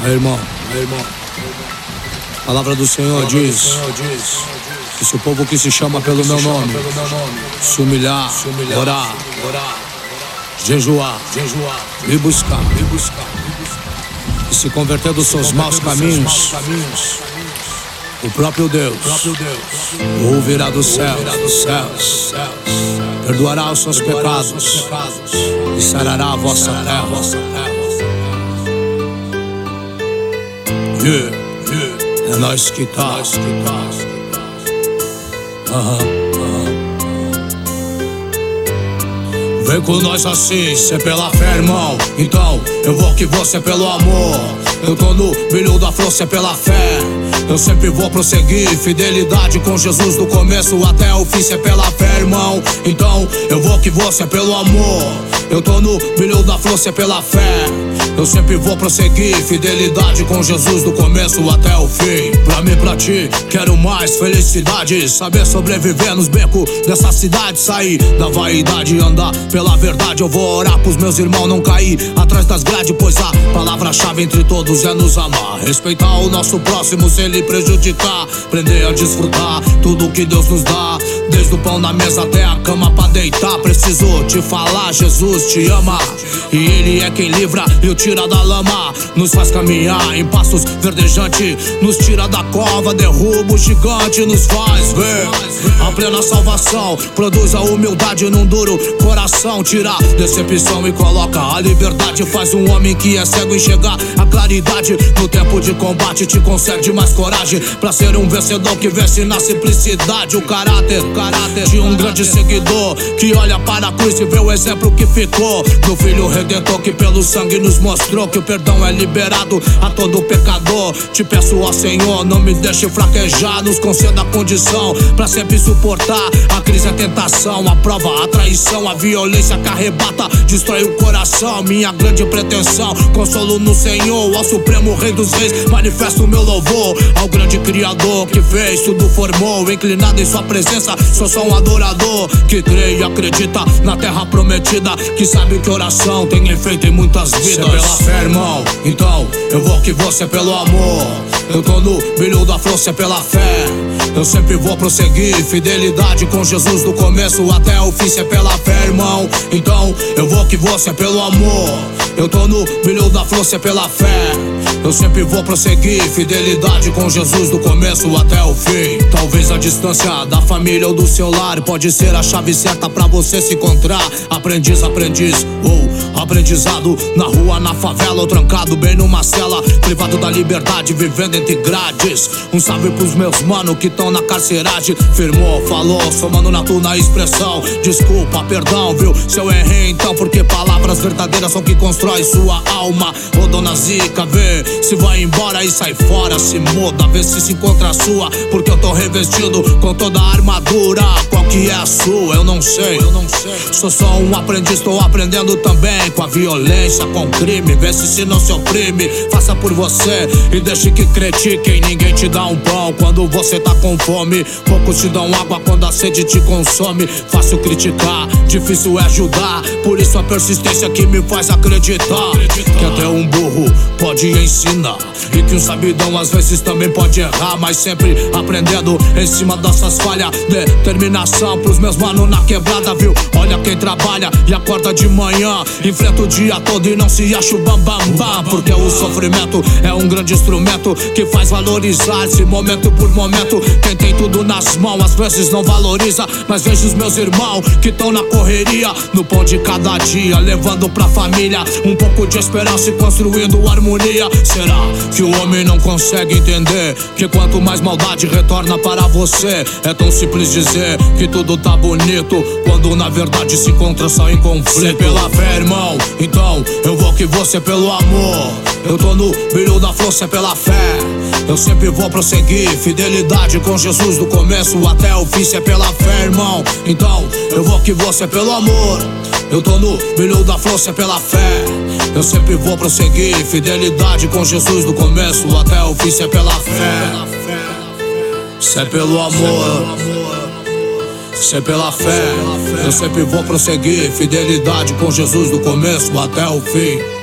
irmão, a palavra do Senhor diz que se o povo que se chama pelo meu nome se humilhar, orar, jejuar, me buscar e se converter dos seus maus caminhos, o próprio Deus ouvirá dos céus, perdoará os seus pecados e sarará a vossa terra. É nós que tá. Vem com nós assim, cê pela fé, irmão. Então eu vou que você pelo amor. Eu tô no brilho da flor, cê pela fé. Eu sempre vou prosseguir, fidelidade com Jesus do começo até o fim, cê pela fé, irmão. Então eu vou que você pelo amor. Eu tô no brilho da flor, cê pela fé. Eu sempre vou prosseguir, fidelidade com Jesus do começo até o fim. Pra mim, pra ti, quero mais felicidade, saber sobreviver nos becos dessa cidade, sair da vaidade, andar pela verdade. Eu vou orar pros meus irmãos não cair atrás das grades, pois a palavra-chave entre todos é nos amar, respeitar o nosso próximo sem lhe prejudicar, aprender a desfrutar tudo que Deus nos dá, desde o pão na mesa até a cama pra deitar. Preciso te falar, Jesus te ama, e Ele é quem livra e o tira da lama, nos faz caminhar em passos verdejantes, nos tira da cova, derruba o gigante, nos faz ver a plena salvação, produz a humildade num duro coração, tira a decepção e coloca a liberdade, faz um homem que é cego enxergar a claridade, no tempo de combate te concede mais coragem, pra ser um vencedor que vence na simplicidade, o caráter de um grande seguidor, que olha para a cruz e vê o exemplo que ficou do Filho Redentor, que pelo sangue nos mostrou que o perdão é liberado a todo pecador. Te peço, ó Senhor, não me deixe fraquejar, nos conceda a condição pra sempre suportar a crise, a tentação, a prova, a traição, a violência que arrebata, destrói o coração. Minha grande pretensão, consolo no Senhor, ao Supremo Rei dos Reis, manifesto o meu louvor ao grande Criador que fez, tudo formou, inclinado em sua presença, sou só um adorador que crê e acredita na terra prometida, que sabe que oração tem efeito em muitas vidas. Cê pela fé, irmão, então eu vou que você pelo amor. Eu tô no brilho da flor, cê pela fé. Eu sempre vou prosseguir, fidelidade com Jesus do começo até o fim, cê pela fé, irmão. Então eu vou que você pelo amor. Eu tô no brilho da flor, cê pela fé. Eu sempre vou prosseguir, fidelidade com Jesus do começo até o fim. Talvez a distância da família ou do seu lar pode ser a chave certa pra você se encontrar. Aprendiz, ou aprendizado na rua, na favela ou trancado bem numa cela, privado da liberdade, vivendo entre grades. Um salve pros meus mano que tão na carceragem. Firmou, falou, somando na tua expressão. Desculpa, perdão, viu? Se eu errei então, porque palavras verdadeiras são que constrói sua alma. Ô dona Zica, vê se vai embora e sai fora, se muda, vê se encontra a sua, porque eu tô revestido com toda a armadura. Qual que é a sua? Eu não sei. Sou só um aprendiz, tô aprendendo também com a violência, com o crime. Vê se não se oprime, faça por você e deixe que critiquem. Ninguém te dá um pão quando você tá com fome, poucos te dão água quando a sede te consome. Fácil criticar, difícil é ajudar, por isso a persistência que me faz acreditar que até um burro pode ensinar, e que um sabidão às vezes também pode errar, mas sempre aprendendo em cima dessas falhas. Determinação pros meus mano na quebrada, viu? Olha quem trabalha e acorda de manhã, enfrenta o dia todo e não se acha o bam bam bam, porque o sofrimento é um grande instrumento que faz valorizar esse momento por momento. Quem tem tudo nas mãos às vezes não valoriza, mas vejo os meus irmãos que tão na correria, no pão de cada dia, levando pra família um pouco de esperança e construindo harmonia. Será que o homem não consegue entender que quanto mais maldade retorna para você? É tão simples dizer que tudo tá bonito, quando na verdade se encontra só em conflito. Cê pela fé, irmão, então eu vou que você pelo amor. Eu tô no brilho da flor, cê pela fé. Eu sempre vou prosseguir, fidelidade com Jesus do começo até o fim, cê pela fé, irmão. Então eu vou que você pelo amor. Eu tô no brilho da flor, cê pela fé. Eu sempre vou prosseguir, fidelidade com Jesus do começo até o fim, cê pela fé. Cê pelo amor, cê pela fé. Eu sempre vou prosseguir, fidelidade com Jesus do começo até o fim.